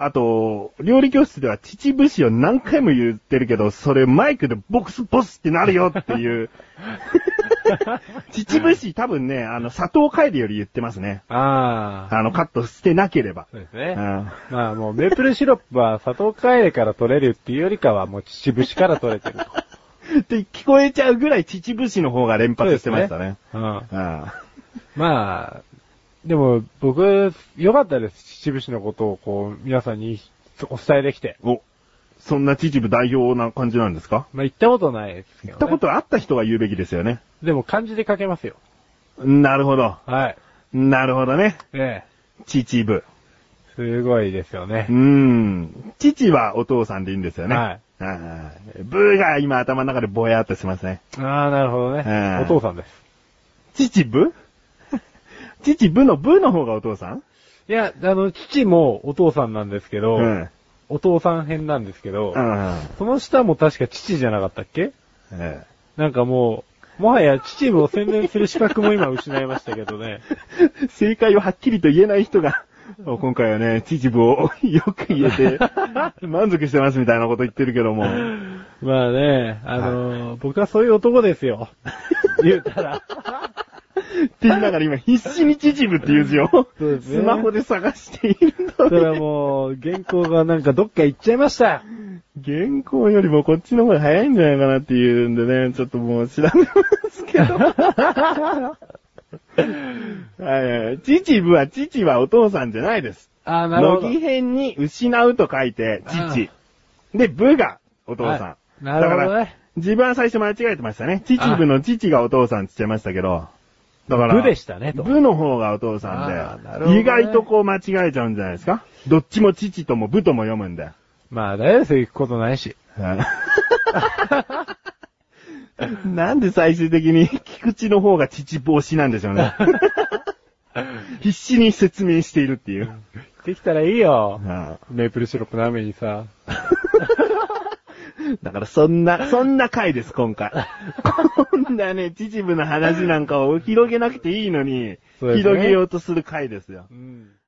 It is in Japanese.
あと、料理教室では秩父市を何回も言ってるけど、それマイクでボスってなるよっていう。秩父市多分ね、佐藤楓より言ってますね。 ああ。 カットしてなければ。 そうですね。まあもうメープルシロップは佐藤楓から取れるっていうよりかはもう秩父市から取れてると。 って聞こえちゃうぐらい秩父市の方が連発してましたね。 まあ、でも僕、良かったです。秩父市のことをこう、皆さんにお伝えできて。 そんな秩父代表な感じなんですか？ まあ行ったことないですけどね。 行ったことあった人が言うべきですよね。 でも漢字で書けますよ。 なるほど。 はい。 なるほどね。秩父。 すごいですよね。 父はお父さんでいいんですよね。 はい。 ブーが今頭の中でぼやーっとしますね。 ああ、なるほどね。お父さんです。 秩父秩父のブの方がお父さん？ いや、父もお父さんなんですけど、お父さん編なんですけど、その下も確か父じゃなかったっけ？なんかもはや秩父を宣伝する資格も今失いましたけどね。 正解をはっきりと言えない人が、今回はね、秩父をよく言えて、満足してますみたいなこと言ってるけども。 まあね、僕はそういう男ですよ。言うたら。 って言いながら今必死に秩父って言う字を、そうですね、スマホで探しているんだ。 それはもう、原稿がなんかどっか行っちゃいました。 原稿よりもこっちの方が早いんじゃないかなっていうんでね、ちょっともう調べますけど。秩父は父はお父さんじゃないです。 なるほど。 乃木編に失うと書いて父。で、部がお父さん。 なるほどね。 だから、自分は最初間違えてましたね。秩父の父がお父さんって言っちゃいましたけど。だから、 部でしたねと。 部の方がお父さんで、意外とこう間違えちゃうんじゃないですか？どっちも父とも部とも読むんで。 まあ、大丈夫ですよ、行くことないし。 なんで最終的に菊池の方が父帽子なんでしょうね。必死に説明しているっていう。 できたらいいよ。メープルシロップの雨にさ。 だからそんな回です、今回。こんなね、秩父の話なんかを広げなくていいのに、広げようとする回ですよ。